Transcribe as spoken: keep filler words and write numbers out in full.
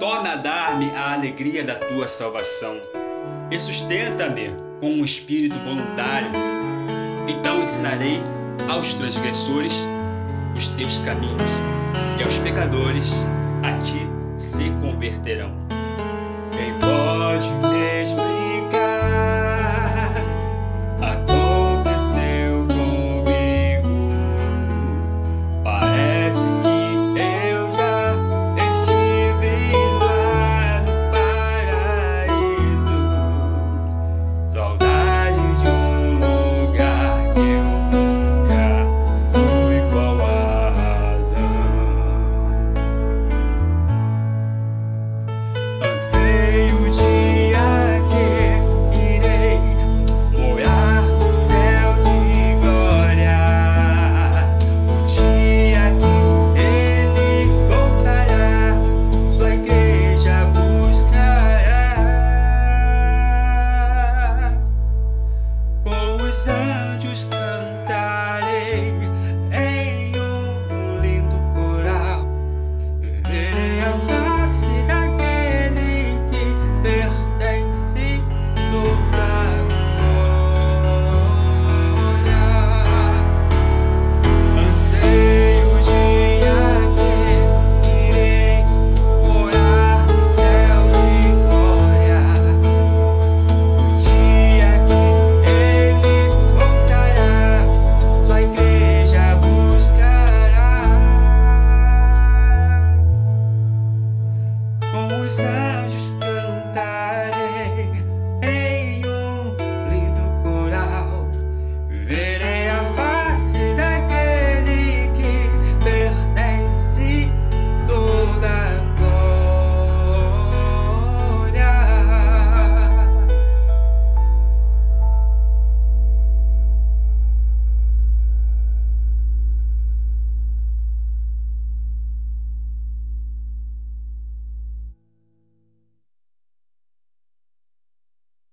Torna a dar-me a alegria da tua salvação e sustenta-me com um espírito voluntário. Então ensinarei aos transgressores os teus caminhos, e aos pecadores a ti se converterão. Quem pode me explicar? Aconteceu comigo. Parece que eu já estive lá no paraíso. Saudade de um lugar que eu nunca fui. Qual a razão? Anseio o dia que irei morar no céu de glória, o dia que ele voltará, sua igreja buscará. Com os anjos cantarei em um lindo coral, verei a face daquele que pertence toda a glória. Anseio o dia que irei morar no céu de glória, o dia que ele voltará, sua igreja buscará. Com os anjos